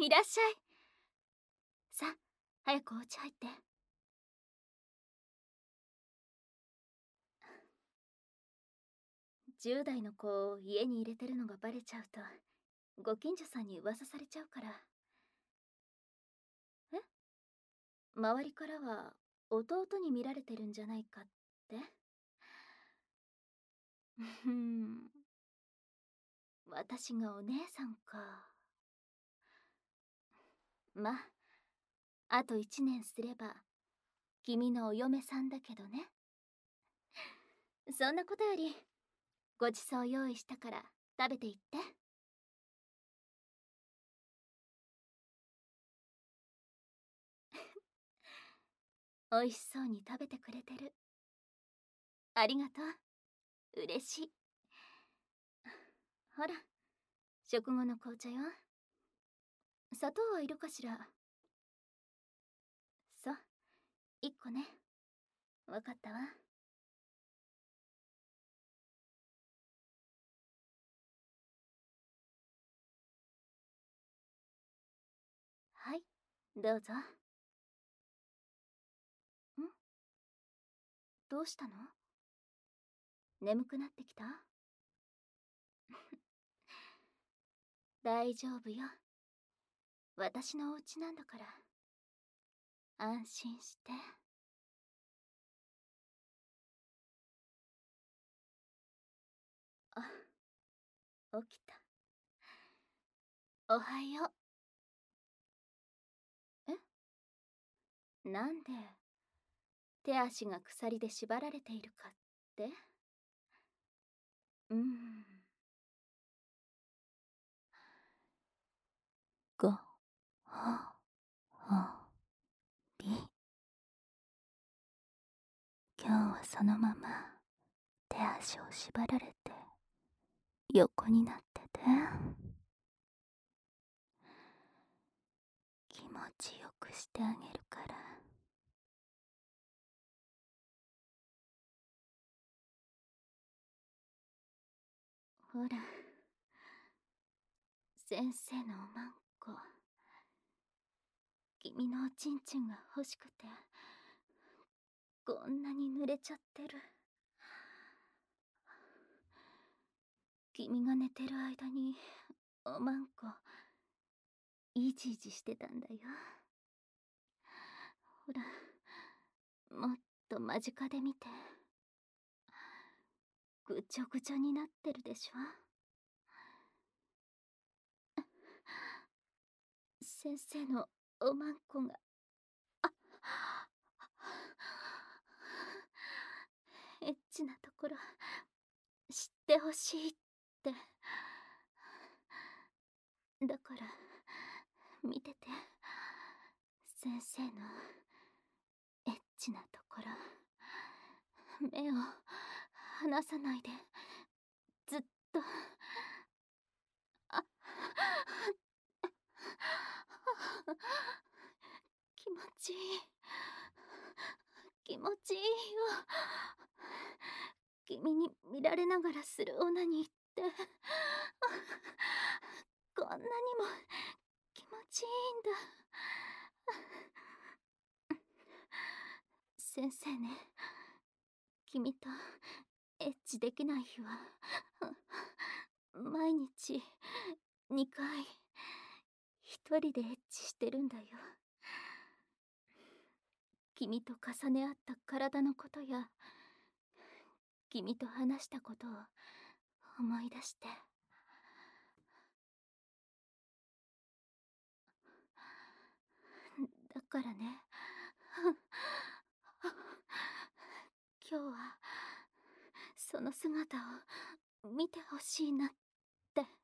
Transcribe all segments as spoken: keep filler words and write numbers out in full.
いらっしゃい。さあ、早くお家入って。じゅう代の子を家に入れてるのがバレちゃうと、ご近所さんに噂されちゃうから。え？周りからは弟に見られてるんじゃないかって？ふん。私がお姉さんか。まあ、あと一年すれば君のお嫁さんだけどね。そんなことよりごちそう用意したから食べていって。美味しそうに食べてくれてる。ありがとう。嬉しい。ほら、食後の紅茶よ。砂糖はいるかしら？そう、いっこね。わかったわ。はい、どうぞ。ん？どうしたの？眠くなってきた？大丈夫よ。私のお家なんだから。安心して。あ、起きた。おはよう。え？なんで手足が鎖で縛られているかって？うーん。ご、ほ、ほ、り。今日はそのまま手足を縛られて横になってて。気持ちよくしてあげるから。ほら、先生のおまんこ、君のおちんちんが欲しくてこんなに濡れちゃってる。君が寝てる間におまんこいじいじしてたんだよ。ほら、もっと間近で見て。ぐちょぐちょになってるでしょ。先生のおまんこが、あ、エッチなところ知ってほしいって。だから見てて、先生のエッチなところ。目を離さないで、ずっと。あ、気持ちいい、気持ちいいよ。君に見られながらするオナニーってこんなにも気持ちいいんだ。先生ね、君とエッチできない日は毎日にかい一人でエッチしてるんだよ。君と重ね合った体のことや君と話したことを思い出して。だからね、今日はその姿を見てほしいなって。ね、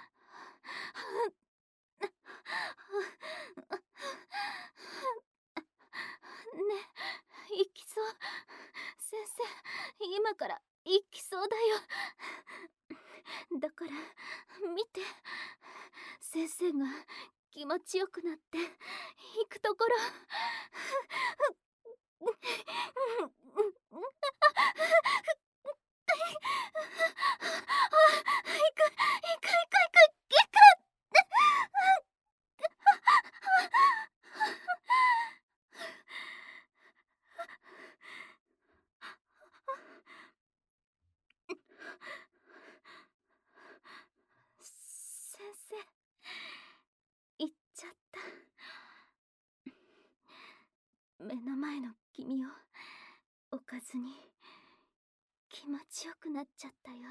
行きそう。先生、今から行きそうだよ。だから見て、先生が気持ちよくなって行くところ。行く行く行く行く行く。 目の前の君を置かずに気持ちよくなっちゃったよ。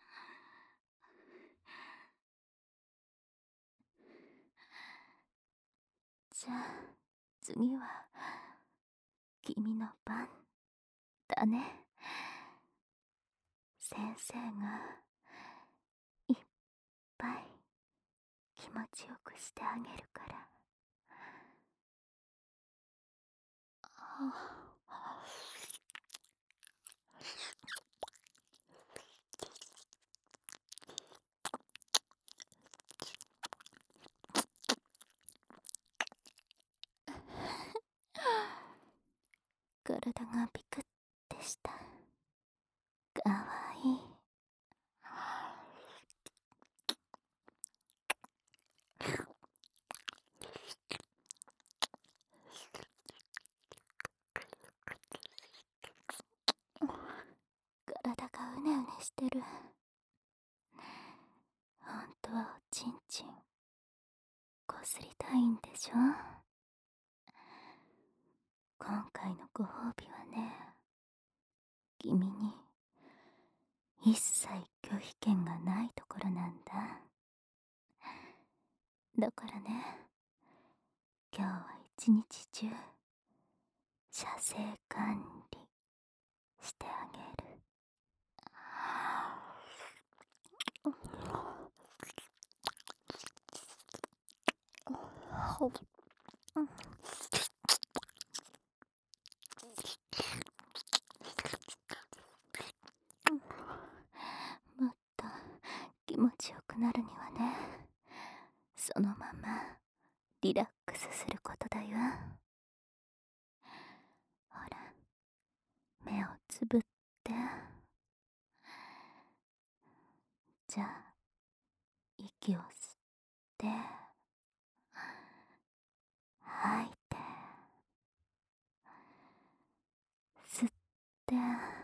じゃあ次は君の番だね。先生がいっぱい気持ちよくしてあげるから。体がビクってした。かわいい。体がうねうねしてる。ほんとはおちんちんこすりたいんでしょ。今回のご褒美はね、君に一切拒否権がないところなんだ。だからね、今日は一日中射精管理してあげる。もっと気持ちよくなるにはね、そのままリラックスすることだよ。ほら、目をつぶって。じゃあ息を吸って吐いて、吸って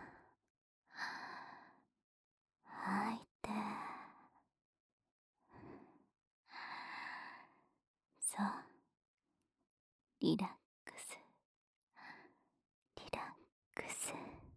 吐いて。そう、リラックスリラックス。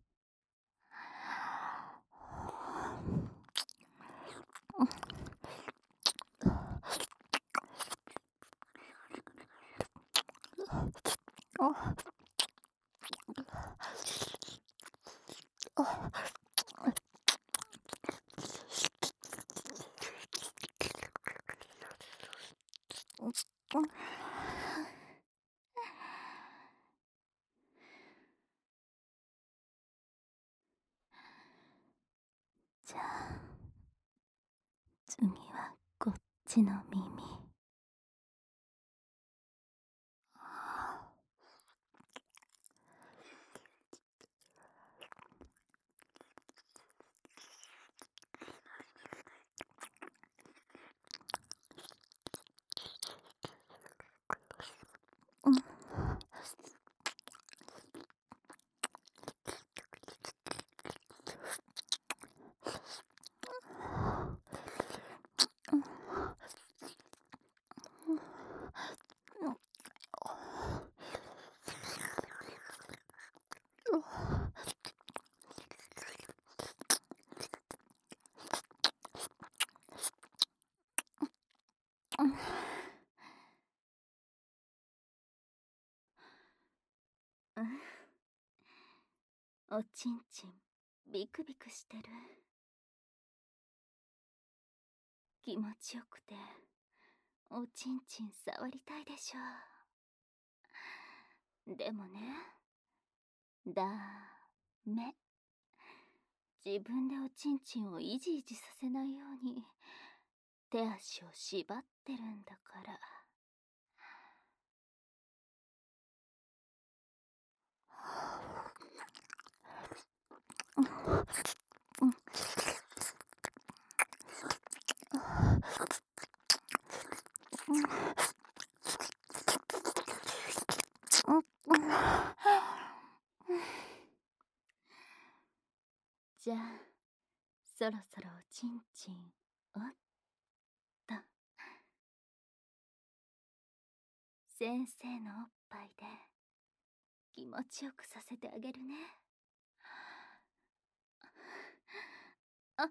じゃあ次はこっちの耳。おちんちんビクビクしてる。気持ちよくておちんちん触りたいでしょ。でもね、だめ。自分でおちんちんをいじいじさせないように手足を縛ってるんだから。じゃあそろそろおちんちんおっと。先生のおっぱいで気持ちよくさせてあげるね。あ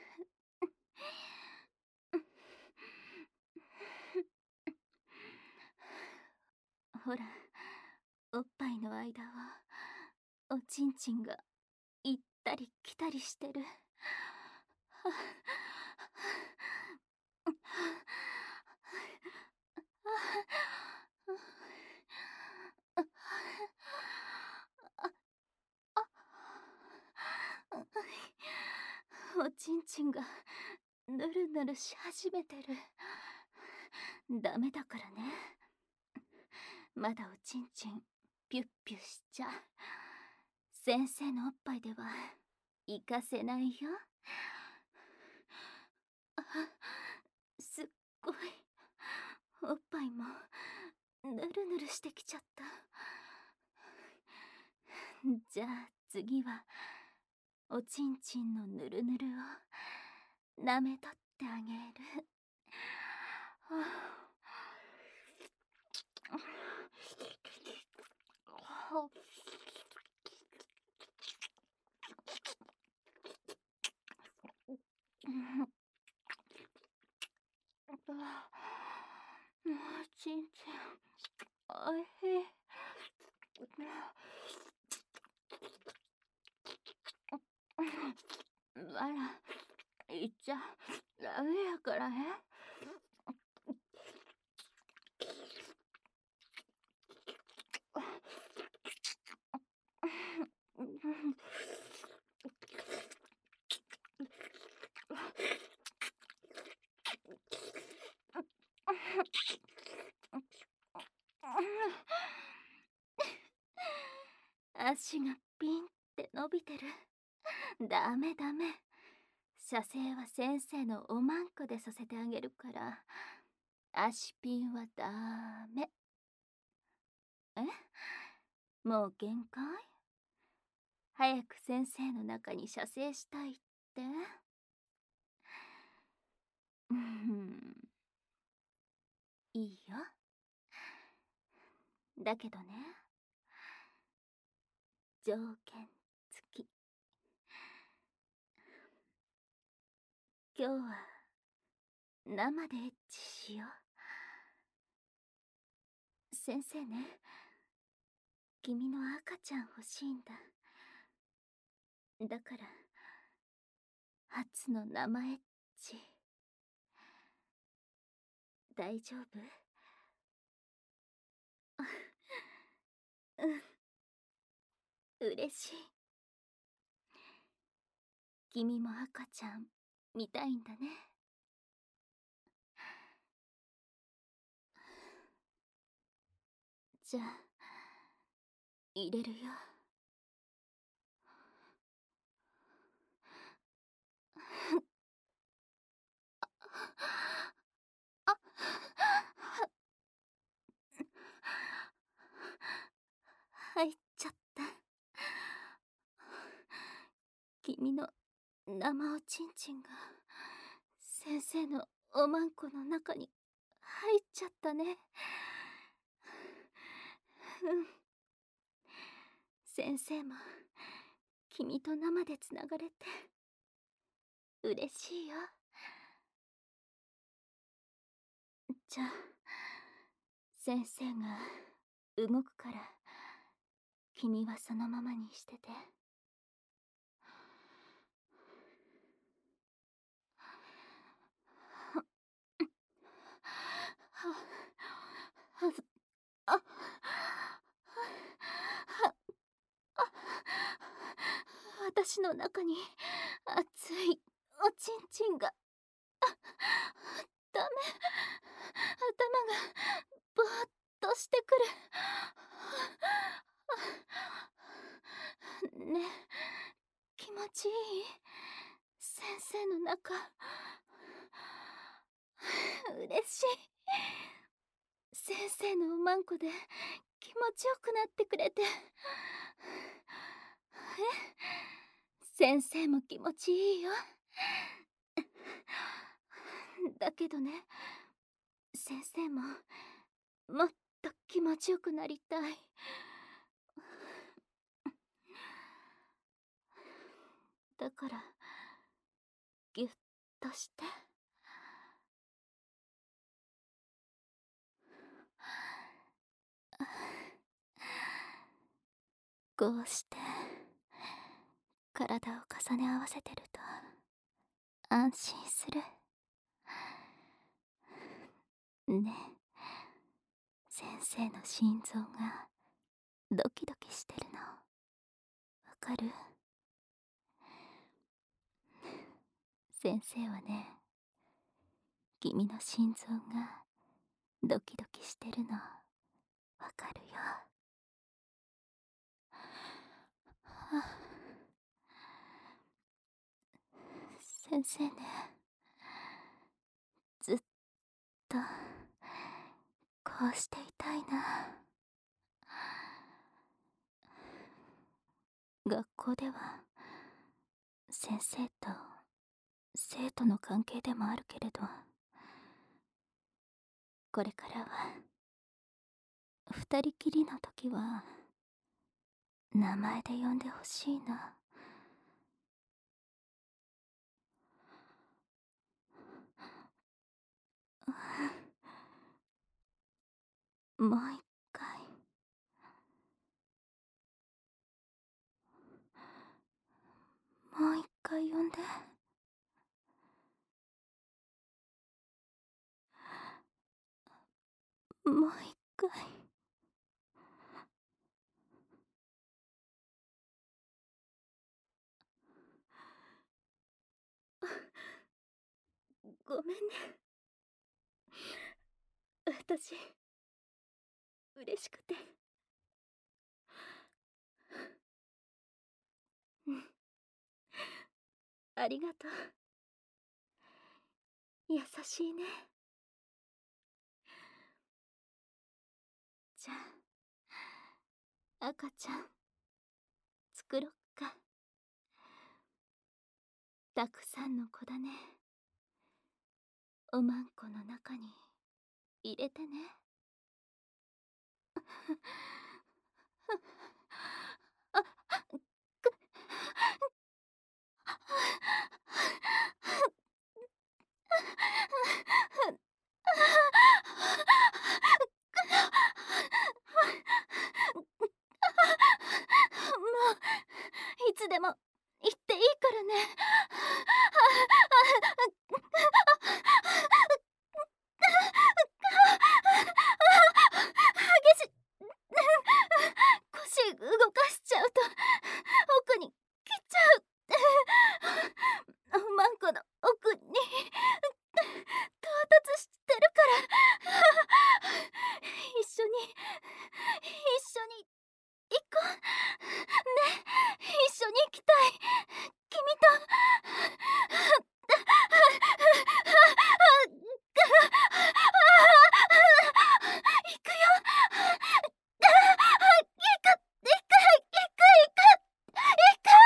ほら、おっぱいの間はおちんちんが行ったり来たりしてる。おちんちんがぬるぬるし始めてる。ダメだからね。まだおちんちんピュッピュしちゃ先生のおっぱいでは行かせないよ。あ、すっごいおっぱいもぬるぬるしてきちゃった。じゃあ次はおちんちんのぬるぬるを舐めとってあげる。おちんちんおいしい。あら、言っちゃダメやからね。足がピンって伸びてる。ダメダメ。射精は先生のおまんこでさせてあげるから、足ピンはダメ。え？もう限界？早く先生の中に射精したいって？うん、いいよ。だけどね、条件付き。今日は生でエッチしよう。先生ね、君の赤ちゃん欲しいんだ。だから初の生エッチ大丈夫？うん、嬉しい。君も赤ちゃん見たいんだね。じゃあ入れるよ。あ、入っちゃった。君の生おちんちんが先生のおまんこの中に入っちゃったね。うん。先生も君と生でつながれて嬉しいよ。じゃあ先生が動くから君はそのままにしてて。あ、私の中に熱いおちんちんが。あ、ダメ。頭がぼーっとしてくる。ねえ、気持ちいい？先生の中。嬉しい。先生のおまんこで気持ちよくなってくれて。え、先生も気持ちいいよ。だけどね、先生ももっと気持ちよくなりたい。 だからぎゅっとして。こうして体を重ね合わせてると安心する。ねえ、先生の心臓がドキドキしてるのわかる？先生はね、君の心臓がドキドキしてるのわかるよ。は先生ね、ずっとこうしていたいな。学校では先生と生徒の関係でもあるけれど、これからは二人きりの時は名前で呼んでほしいな。もう一回もう一回呼んで。もう一回。ごめんね。私嬉しくて。うん、ありがとう。優しいね。じゃあ赤ちゃん作ろっか。たくさんの子だね。おまんこの中に入れてね。あっもういつでも言っていいからね。激し腰動かしちゃうと奥に来ちゃう。おまんこの奥に到達してるから。一緒に一緒に行こうね。一緒に行きたい、君と。行くよ。行く行く行く行く行く。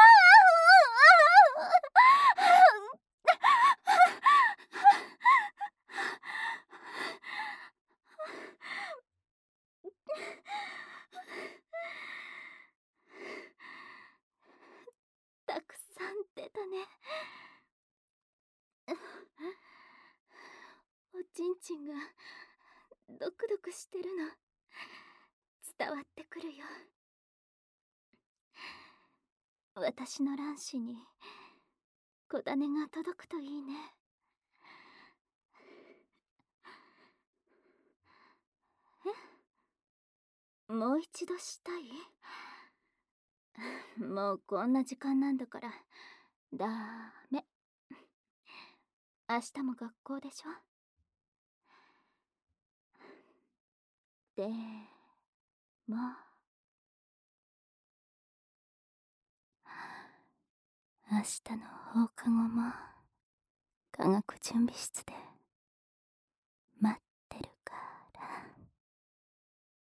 たくさん出たね。おちんちんがドクドクしてるの伝わってくるよ。私の卵子に子種が届くといいね。え？もう一度したい？もうこんな時間なんだからダメ。明日も学校でしょ。でも明日の放課後も科学準備室で